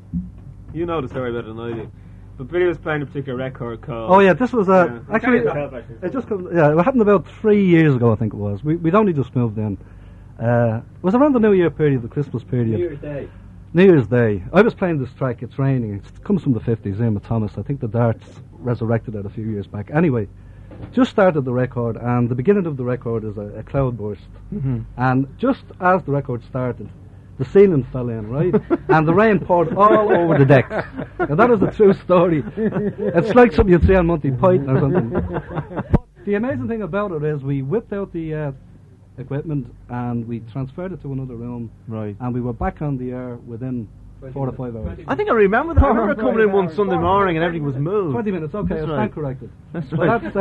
You know the story better than I do. But Billy was playing a particular record called. Oh yeah, this was uh, Yeah. actually Can't help, actually. it just come, yeah it happened about three years ago I think it was. We we'd only just moved in. Uh, it was around the New Year period, the Christmas period. New Year's Day. New Year's Day. I was playing this track. It's raining. It comes from the fifties. Emma Thomas. I think the Darts resurrected it a few years back. Anyway, just started the record, and the beginning of the record is a, a cloudburst. Mhm. And just as the record started, the ceiling fell in, right? And the rain poured all over the decks. And that is a true story. It's like something you'd see on Monty Python or something. But the amazing thing about it is we whipped out the uh, equipment and we transferred it to another room. Right. And we were back on the air within four to five hours. I think I remember that. I remember coming in one Sunday morning and everything was moved. Twenty minutes, okay, That's it's right. stand corrected. That's But right. that's,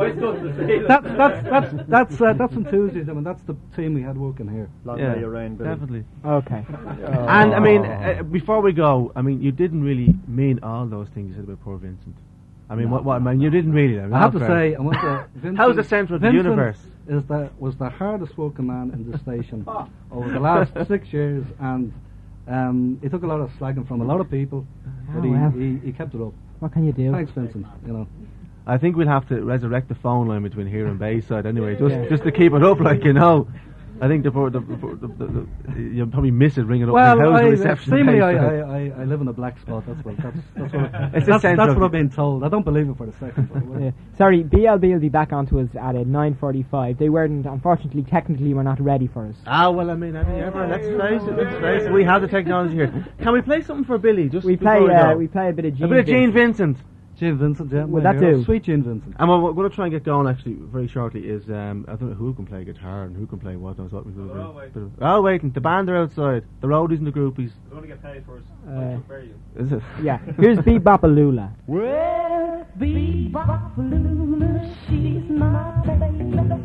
uh, that's that's that's that's uh, that's enthusiasm, and that's the team we had working here. Long Yeah, may you reign, Billy. definitely. Okay. And I mean, uh, before we go, I mean, you didn't really mean all those things you said about poor Vincent. I mean, No. what, what? I mean, you didn't really. I, mean, I have to not say, fair. I want to. Vincent, How's the centre of the Vincent universe? Is the was the hardest working man in the station over the last six years, and um, he took a lot of slagging from a lot of people, but Oh, he, well. he he kept it up. What can you do? Thanks, Vincent. You know. I think we'll have to resurrect the phone line between here and Bayside anyway, just Yeah. just to keep it up, like you know. I think the, the, the, the, the, the you'll probably miss it ringing up Well, the house I, reception. seemingly I, Bayside. I, I, I live in a black spot. That's what that's that's what, It's the that's, centre that's of what the- I've been told. I don't believe it for a second. But well. Yeah. Sorry, B L B will be back onto us at uh, nine forty-five. They weren't, unfortunately, technically, we're not ready for us. Ah, well, I mean, have you ever? Let's face it. Let's face it. We have the technology here. Can we play something for Billy? Just We before play, we uh, go? we play a bit of Gene a bit of Gene Vincent. Vincent. Gene Vincent, yeah, Would my that hero. do? Sweet Gene Vincent. And what we're going to try and get going actually very shortly is um, I don't know who can play guitar and who can play what knows what. We're We're all waiting. Oh, waiting. The band are outside. The roadies and the groupies. We're going to get paid first. Uh, you. Is it? Yeah, here's Bebopalula. Well, Bebopalula, she's my baby.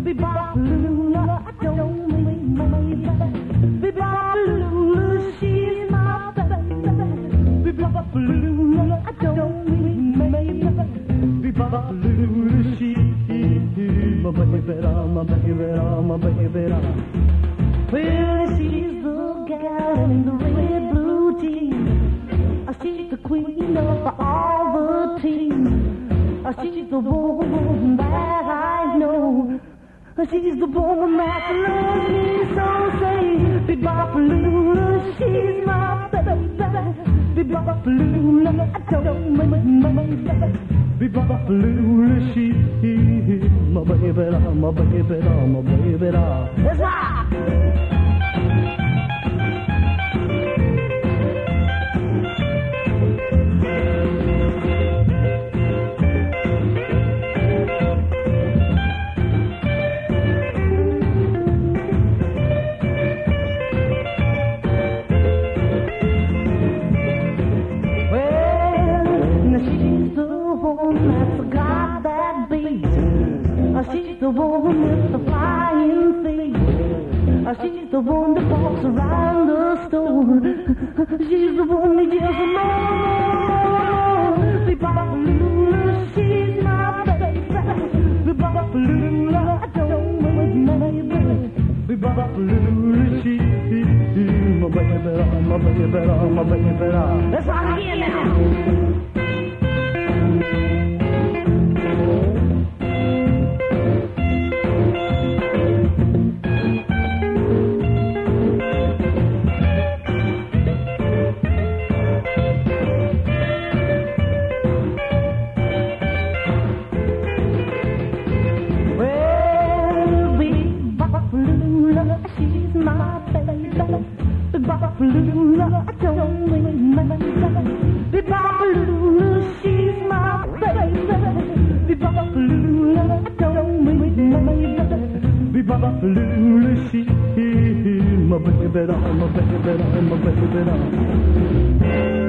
Bebop-a-lula, I don't mean my baby. Bebop-a-lula, she's my baby. Bebop-a-lula, I don't mean my baby. Bebop-a-lula, she's my baby, my baby, my baby. Well, she's the gal in the red blue jeans. Uh, She's the queen of all the teams. Uh, She's the woman that I know. Uh, She's the woman that loves me so. Say, Bebop-a-lula, she's my baby. Bebop-a-lula, I don't mind my baby. Bebop-a-lula, she's my baby, my baby, my baby. That's right. She's the woman with the flying feet. Uh, She's the one that walks around the store. She's the one that yells more. Bebop-a-lula, she's my baby. Bebop-a-lula, I don't mind my baby. Bebop-a-lula, she's my baby, my baby, my baby. Let's rock again now. Bebop-a-lula, I don't mean my baby. Bebop-a-lula, she's my baby. Bebop-a-lula, I don't mean my baby. Bebop-a-lula, she's my baby, my baby, my baby.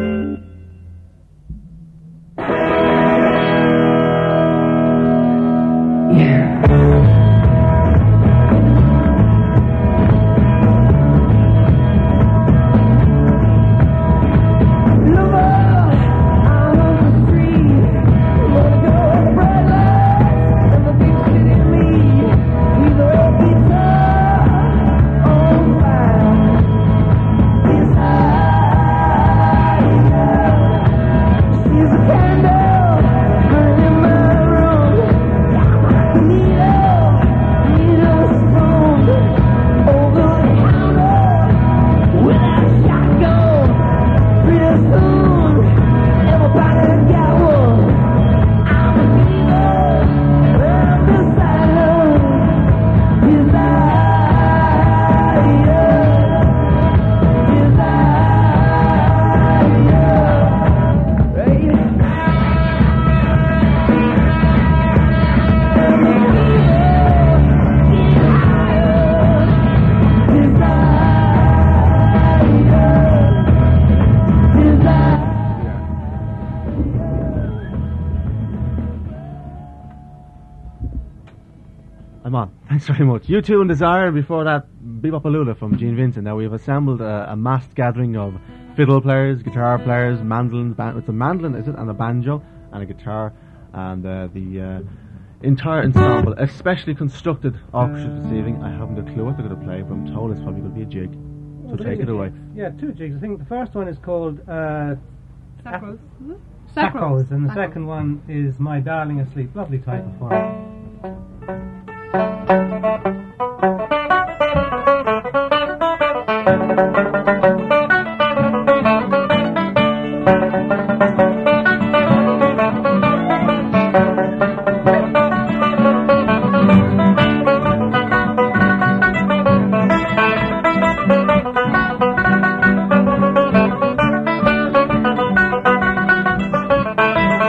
I'm on. Thanks very much. U two and Desire, before that, Bebop-a-lula from Gene Vincent. Now, we've assembled a, a massed gathering of fiddle players, guitar players, mandolins, ban- it's a mandolin, is it, and a banjo, and a guitar, and uh, the uh, entire ensemble, especially constructed orchestra this evening. I haven't a clue what they're going to play, but I'm told it's probably going to be a jig. So Well, take it away. Yeah, two jigs. I think the first one is called uh, Sacros. Sacros, and the Sacros. second one is My Darling Asleep. Lovely title for it.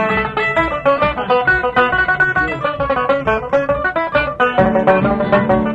Thank you.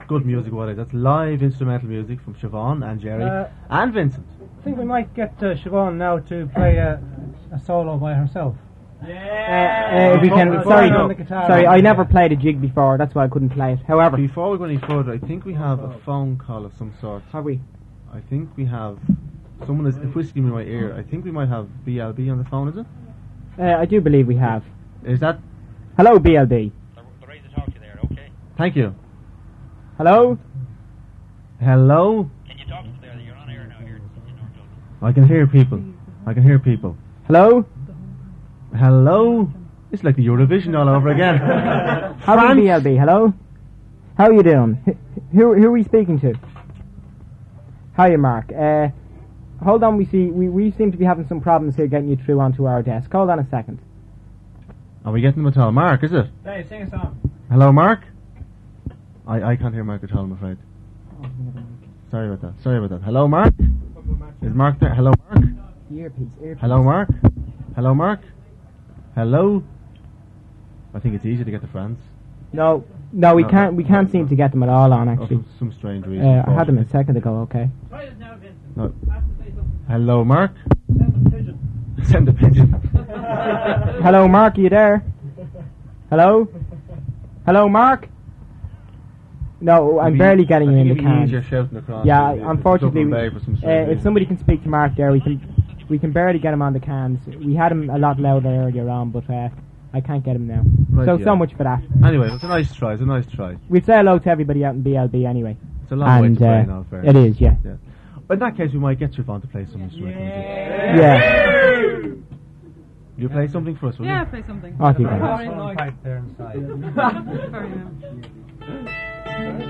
good music, what is it? That's live instrumental music from Siobhan and Jerry Uh, and Vincent. I think we might get uh, Siobhan now to play a, a solo by herself. Uh, uh, if we can, Before sorry, I go on the guitar, sorry, I'll I play never it. played a jig before. That's why I couldn't play it. However, Before we go any further, I think we have a phone call of some sort. Have we? I think we have. Someone is whispering in my ear. I think we might have B L B on the phone, is it? uh, I do believe we have. Is that? Hello, B L B. Thank you. Hello. Hello? Can you talk to there? You're on air now here. I can hear people. I can hear people. Hello. Hello? It's like the Eurovision all over again. How are you, B L B? Hello. How are you doing? Who, who, who are we speaking to? Hiya, Mark. Uh, hold on. We see. We, we seem to be having some problems here getting you through onto our desk. Hold on a second. Are we getting them at all? Mark, is it? Hey, sing a song. Hello, Mark? I, I can't hear Mark at all, I'm afraid. Sorry about that. Sorry about that. Hello, Mark? Is Mark there? Hello, Mark? Earpiece. Earpiece. Hello, Mark? Hello, Mark? Hello? I think it's easy to get the friends. No, no, we No, can't. no, we can't no, seem no. to get them at all on Oh, actually. for some strange reason. Uh, I had them a second ago. Okay. No. Hello, Mark? Send a pigeon. Hello, Mark. Are you there? Hello. Hello, Mark. No, I'm Maybe- barely getting I you in think the it'd be can. easier shouting across Yeah, the- the unfortunately, Dublin we- Bay for some uh, strange if reason. somebody can speak to Mark there, we can we can barely get him on the cans. We had him a lot louder earlier on, but uh, I can't get him now. Right, so yeah. so much for that. Anyway, it's a nice try. It's a nice try. We'd say hello to everybody out in B L B anyway. It's a long way and, to play uh, now, fair It is, yeah. yeah. But in that case, we might get Siobhan to play some instrumental music. Yeah. You play something for us, will Yeah, you? play something. Off you go. Very One nice. pipe there inside. Very nice.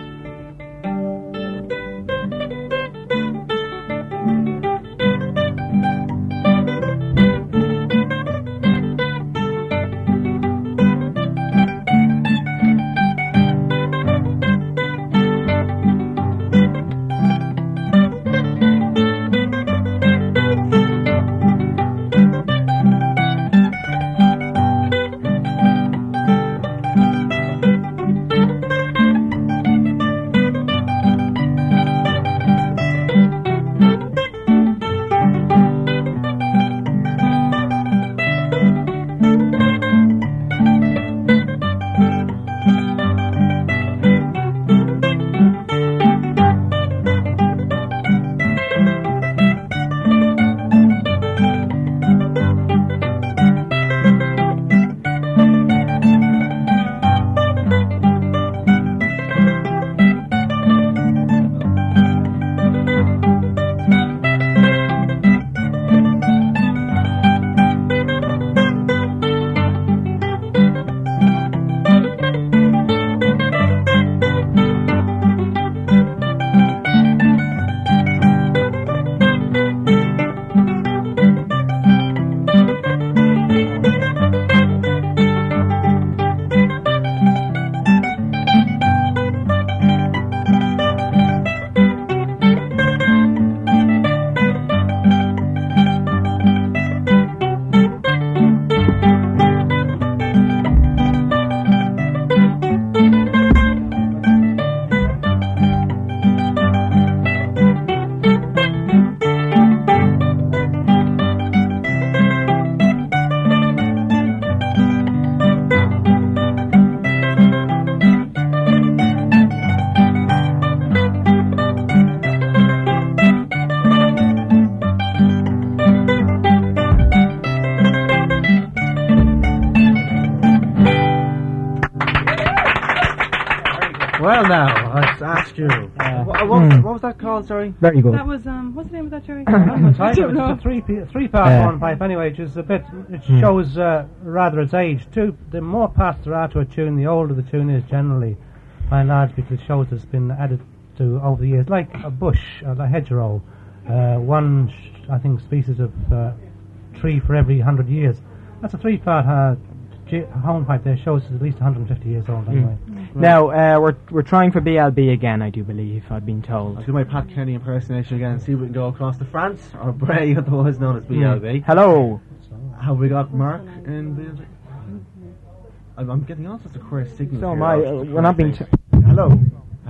Well, now, let's ask you. Uh, what, what, was, hmm. what was that called, sorry? Very good. That was um. What's the name of that, Jerry? I I don't know. It's a three pe- three part Uh, hornpipe anyway, which is a bit. It Hmm. shows uh, rather its age. Two, the more parts there are to a tune, the older the tune is generally, by and large, because it shows it's been added to over the years, like a bush, or a hedgerow. Uh, one, sh- I think, species of uh, tree for every hundred years. That's a three part uh, g- hornpipe. There shows it's at least one hundred fifty years old anyway. Now uh, we're we're trying for B L B again. I do believe I've been told. I'll do my Pat Kenny impersonation again and see if we can go across to France, or Bray, otherwise known as B L B. Mm. Hello. Have we got Mark in B L B? I'm, I'm getting all sorts of queer signals So here. am I. off Uh, the we're not being. thing. T- Hello.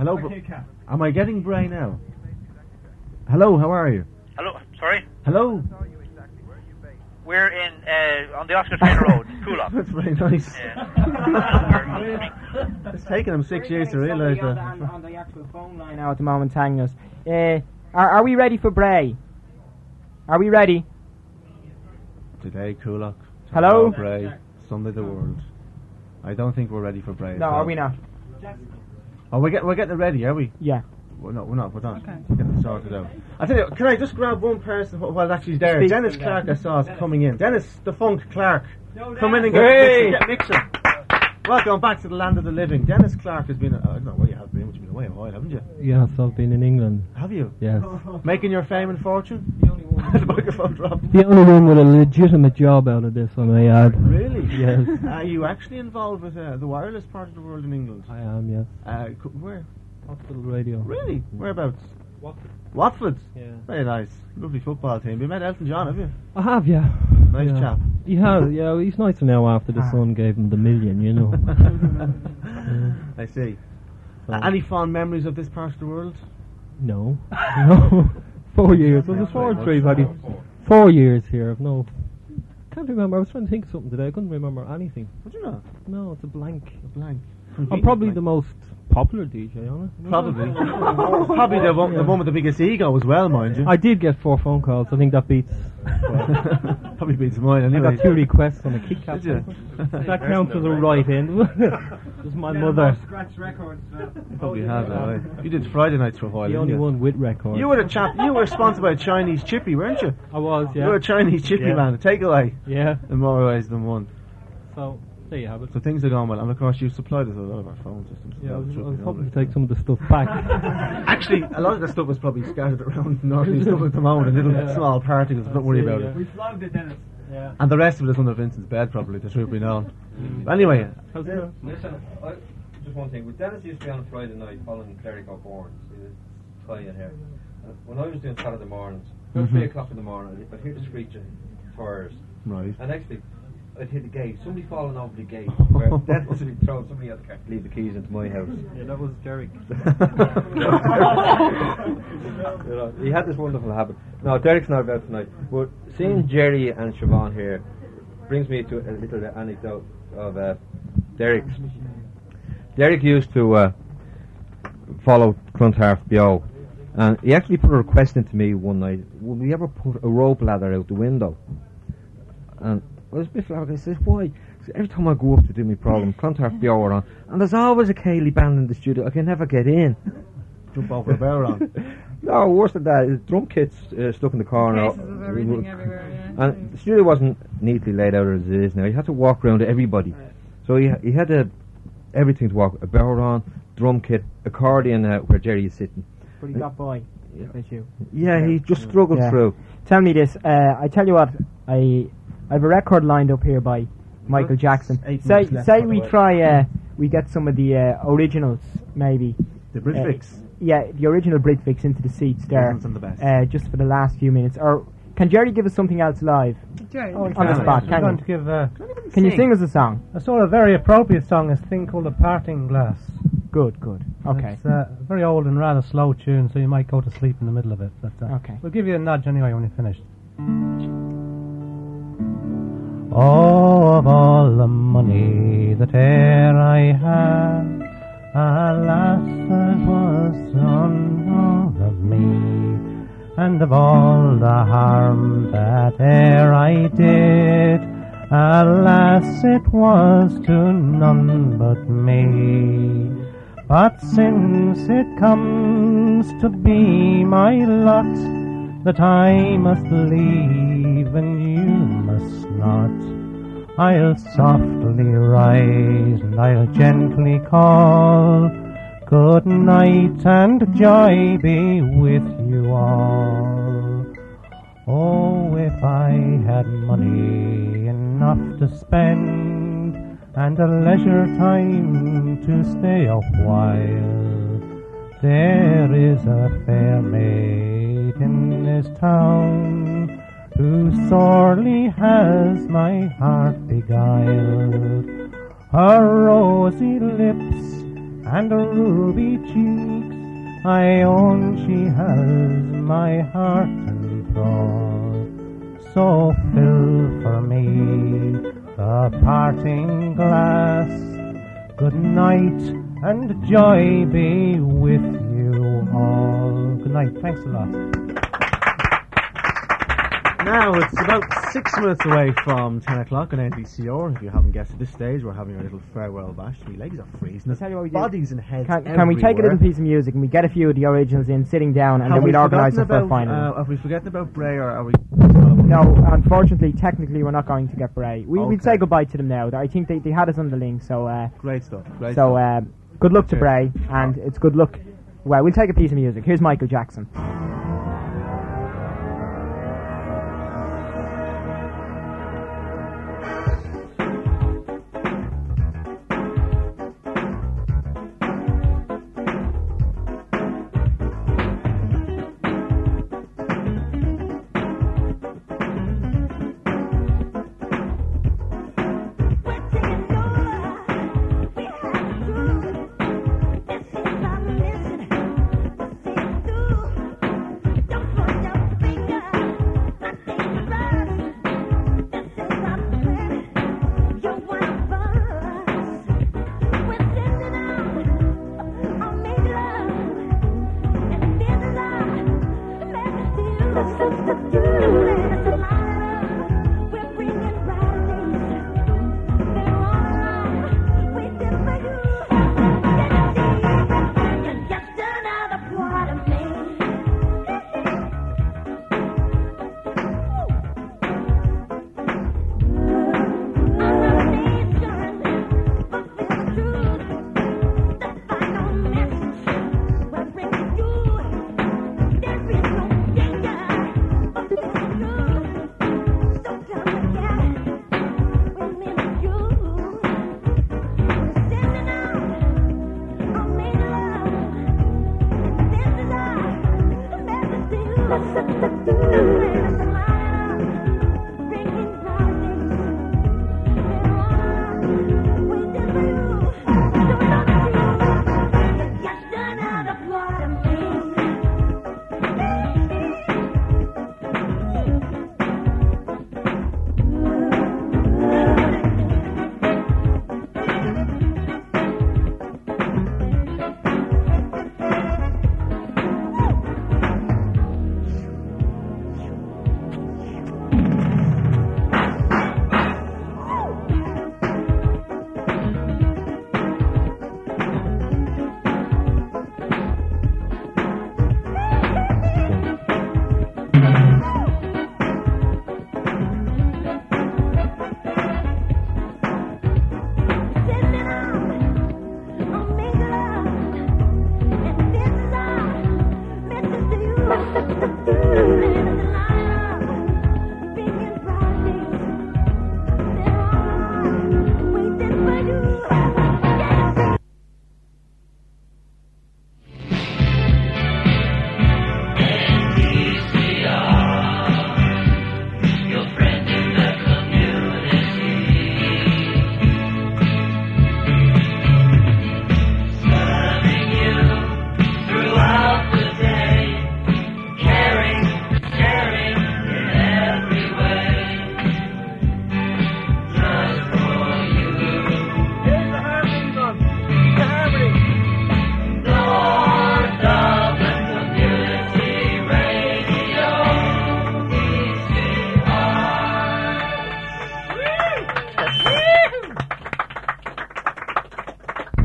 Hello. Br- Am I getting Bray now? Hello, how are you? Hello, sorry? Hello. We're in, uh, on the Oscar Taylor Road, Coolock. That's very nice. Yeah. It's taken him six years to realise on that. the, on the actual phone line now at the moment hanging us. Uh, are, are we ready for Bray? Are we ready? Today, Coolock. Hello? Tomorrow, Bray. Sunday, the world. I don't think we're ready for Bray. No, at all. are we not? Oh, we're, get, we're getting it ready, are we? Yeah. We're not, we're not, we're not. Okay. We're getting it sorted out. I tell you, can I just grab one person wh- while actually there? Speak Dennis to them. Clark, I saw is coming in. Dennis the Funk Clark. No, Come in and get, Hey! get mixing. Welcome back to the land of the living. Dennis Clark has been, uh, I don't know where you have been, but you've been away a while, haven't you? Yes, I've been in England. Have you? Yes. Making your fame and fortune? The only one. The microphone dropped. The only one with a legitimate job out of this, I may add. Really? Yes. Are you actually involved with uh, the wireless part of the world in England? I am, yes. Uh, co- where? Hospital Radio. Really? Whereabouts? Watford. Watford? Yeah. Very nice. Lovely football team. You met Elton John, have you? I have, yeah. Nice yeah. chap. He has, yeah. He's nicer now after the Ah. son gave him the million, you know. I see. So- Uh, any fond memories of this part of the world? No. No. Four years. Well, there's four and three, buddy. Four years here. I've no. Can't remember. I was trying to think of something today. I couldn't remember anything. Would you not? No, it's a blank. A blank. I'm probably the most popular D J on it. Probably. Probably the one, the one with the biggest ego as well, mind you. I did get four phone calls. I think that beats. Probably beats mine anyway. I got two requests on a Kit Kat. Did you? That counts as a right in. Just my mother. Scratch records. Probably has, alright. You did Friday nights for a while, The didn't only you? one with records. You were a chap. You were sponsored by a Chinese chippy, weren't you? I was, yeah. You were a Chinese chippy Yeah. man. A takeaway. Yeah. In more ways than one. So there you have it. So things are going well, and of course you supplied us with a lot of our phone systems. Yeah, I was, I Truth was be hoping known. to take some of the stuff back. Actually, a lot of the stuff was probably scattered around northeast stuff at the moment in little Yeah. small particles. Don't worry See, about yeah. it. We flogged it, Dennis. Yeah. And the rest of it is under Vincent's bed, probably. The truth be known. But anyway, How's it going? Listen, I, just one thing. With Dennis used to be on Friday night following Cleric O'Born. See this tie-in here. Uh, when I was doing Saturday mornings, about Mhm. three o'clock in the morning, I'd hear the screeching tires. right. And actually, I'd hit the gate. Somebody falling over the gate. Where Dennis would be throwing somebody out the car to leave the keys into my house. Yeah, that was Derek. You know, he had this wonderful habit. No, Derek's not about tonight. But seeing Jerry and Siobhan here brings me to a little anecdote of uh, Derek's. Derek used to uh, follow Clontarf Bio, and he actually put a request into me one night. Would we ever put a rope ladder out the window? And I was a bit flabbergasted. I said, why? 'Cause every time I go up to do my program, Clontarf Bio are on, and there's always a Cayley band in the studio. I can never get in. Jump over a barrel on. No, worse than that, his drum kit's uh, stuck in the corner. Cases of everything everywhere, yeah. And the studio wasn't neatly laid out as it is now. He had to walk around to everybody. So he he had to, everything to walk. A barrel on, drum kit, accordion uh, where Jerry is sitting. But he got by. That's you. Yeah, he just struggled Yeah. through. Tell me this. Uh, I tell you what. I I have a record lined up here by Michael Jackson. Eight Say minutes left, say by the we way. try. Uh, we get some of the uh, originals, maybe. The Britfix. Uh, yeah, the original Britfix into the seats there. Ones on the best. Uh, just for the last few minutes. Or can Jerry give us something else live? Jerry. On the spot, I'm can going you? to give uh, Can you sing us a song? a sort of very appropriate song, this thing called A Parting Glass. Good, good. Okay. It's uh, a very old and rather slow tune, so you might go to sleep in the middle of it. But uh, Okay. we'll give you a nudge anyway when you're finished. Oh, of all the money that e'er I had, alas, it was none of me. And of all the harm that e'er I did, alas, it was to none but me. But since it comes to be my lot that I must leave and you must not, I'll softly rise and I'll gently call, good night and joy be with you all. Oh, if I had money enough to spend and a leisure time to stay a while, there is a fair maid in this town who sorely has my heart beguiled. Her rosy lips and ruby cheeks. I own she has my heart and thrall. So fill for me the parting glass. Good night and joy be with you all. Good night. Thanks a lot. Now it's about six minutes away from ten o'clock on N D C R. If you haven't guessed at this stage, we're having our little farewell bash. My legs are freezing. Tell you what we do. Bodies and heads Can, can we take a little piece of music and we get a few of the originals in, sitting down, and Have then we we'll organise them forgotten for a about, final? Uh, have we forgotten about Bray, or are we... No, unfortunately, technically, we're not going to get Bray. We, Okay. We'd say goodbye to them now. I think they, they had us on the link, so... Uh, Great stuff. Great so, stuff. uh, good luck to Cheers. Bray, and it's good luck... Well, we'll take a piece of music. Here's Michael Jackson.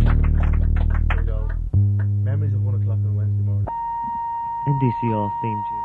N D C R theme tune.